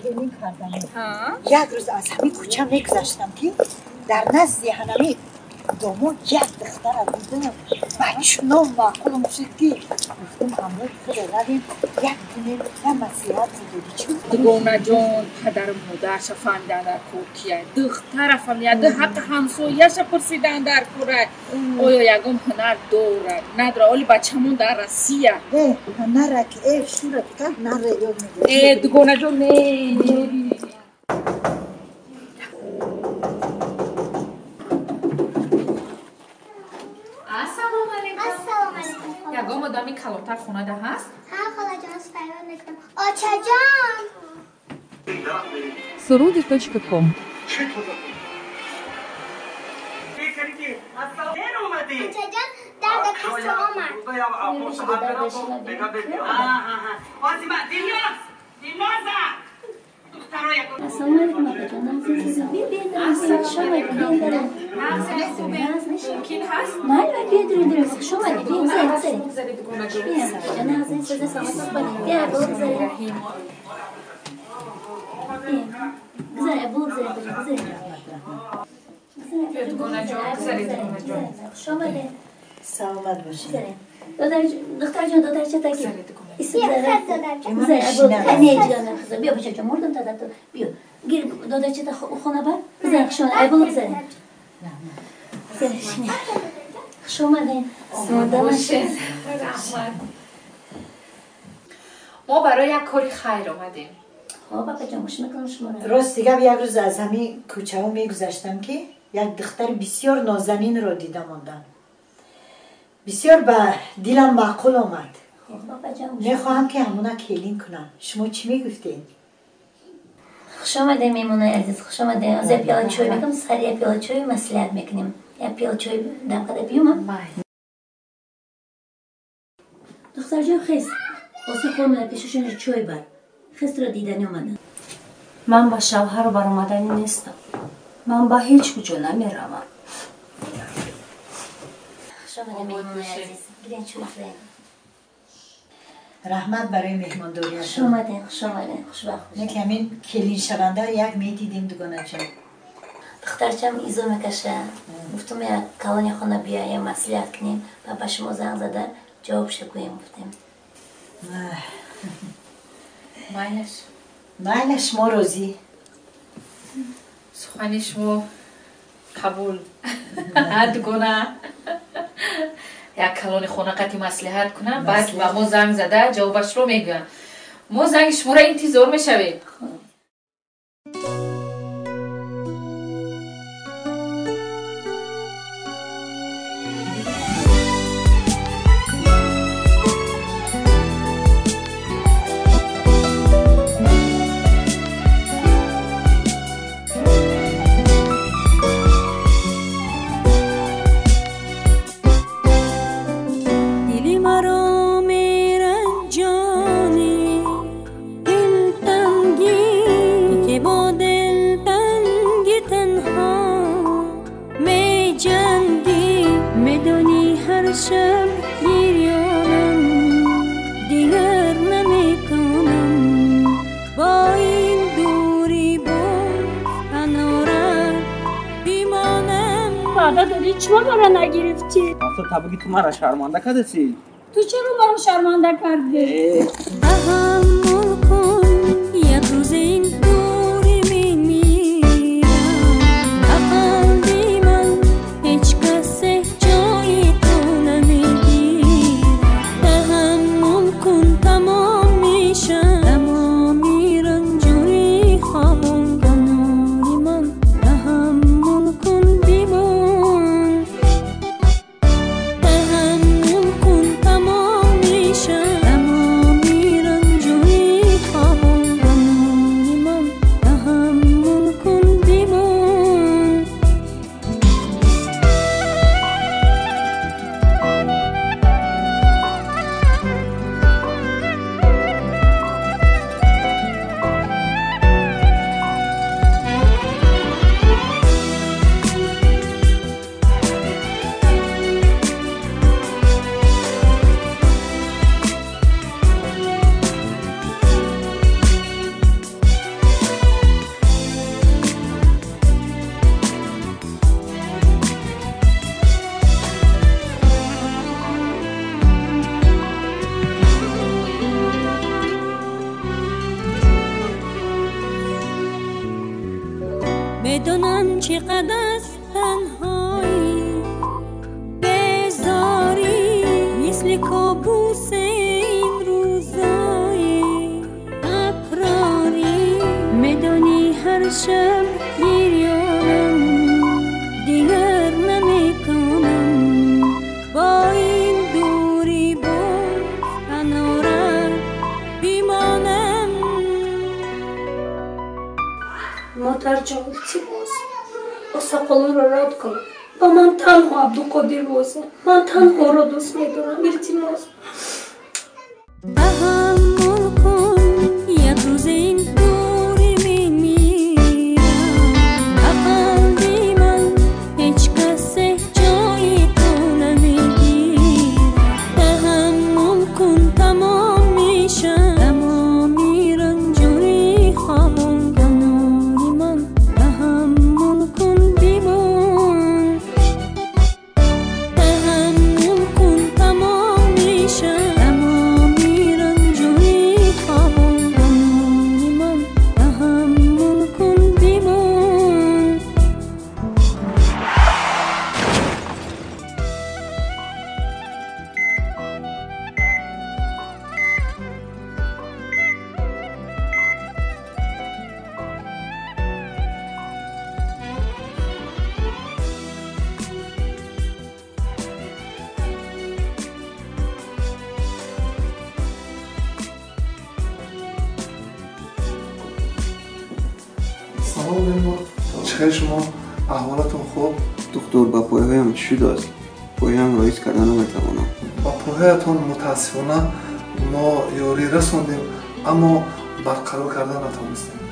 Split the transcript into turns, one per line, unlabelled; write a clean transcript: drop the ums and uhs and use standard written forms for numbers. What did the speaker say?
کلین کردم. یک روز از همین کوچه میگذشتم که در نزد همین داماد یک دختر دیدم. بچونام معقولم شد که گفتم همراه خود رویم یک دونه نصیحت بودی چون
دوگانه جان پدر و مادرش فهمیدن در کور کیه دختر فهمیده حق همسایه‌اش پرسیدن در کوره آیا یگم هنر داره نداره ولی بچه‌مون در رسیه
هنر که شوره که هنر یاد میگیره
دوگانه جان نه یگام آدمی کلاتر خونه ده هست؟
ها خاله جان سپران میکنم آچه جان
surudi.com
آچه جان درد کسی آمد
السلام علیکم آقا جان نازنین بیادرین شما بیادرین
ممکن هست؟
نه بیادرین شما بیادرین زرد بیادرین نازنین سزا سلامت کنید بیا بگذارید بگذارید بگذارید
دوگانه جان بگذارید
شما بیادرین
سلامت باشید
دختر جان دختر چه تاکی بیا بچه جان مردم تا دادم بیا گیر دادر چه تا خونه بر بزن شما ایبال بزن شما دین ساده باشید
ما برای یک کاری خیر آمدیم
بابا جان مش میکنم شما
راست دیگه یک روز از همین کوچه ها میگذشتم که یک دختر بسیار نازنین را دیدم آمدن بسیار به دلم معقول آمد میخواهم که همونا کلین کنم شما چی میگفتین؟
خوش آمده میمونه عزیز خوش آمده از پیاله چای میکنم سریع پیاله چای مصلحت میکنیم یا پیاله چای دم قده بیومم دختر جان خیست واسه خورمونه پیششون چای بر خیست را دیدنی اومدن
من با شوهر و برآمدنی نیستم من با هیچ کجا نمیروم
خوش آمده میمونه عزیز گیرین چای خوریم
رحمت برای مهمانداری
خوش آمده خوش آمده خوش وقت
نه که همین کلین شونده یک میدیدیم دوگانه جان
دخترچم ایزو میکشه گفتم یک کلانی خونه بیا یه مصلحت کنیم و شما زنگ زده جوابش گویم گفتیم
مایلش ما روزی
سخنی شما قبول دوگانه یک کلان خونه قطعی مصلحت کنم بعد به ما زنگ زده جوابش رو میگویم ما زنگ شما را انتظار میشویم
چرا مرا نگرفتی؟
تو تبگی تو مرا شرمنده کردی؟
تو چرا مرا شرمنده کردی؟
تحمل کن یک روز این دوری میمیرم قلبی من هیچ کس جای تو نمیگیرم تحمل کن تمام میشم تمامی رنجوری خوابم کناری من تحمل کن بیمان تحمل کن تمام میشم تمامی رنجوری بدونم چقدر است تنهایی بذاری مثل کابوس این روزایی اقراری میدونی هر شب گریانم دیگر نمیکنم با این دوری باز کنارت بیمانم
مادر جان التماس ساقالو را رد کن با من تنها عبدالقادر بازه من تنها را دوست میدارم التماس
تحمل کن یک روز این دوری میمیرم قلبی من هیچ کس جای تو نمیگیرم تحمل کن تمام میشم تمامی رنجوری خوابم کناری من تحمل کن بیمان تحمل کن تمام میشم تمامی رنجوری خوابم کناری من تحمل کن بیمان
سلام بیمار چه شما احوالتون خوب
دکتر با پایهایم چی داشت؟ پایهایم رایج کردن نمیتوانم.
با پایهایتان متاسفانه ما یاری رسوندیم اما برقرار کردن نتوانستیم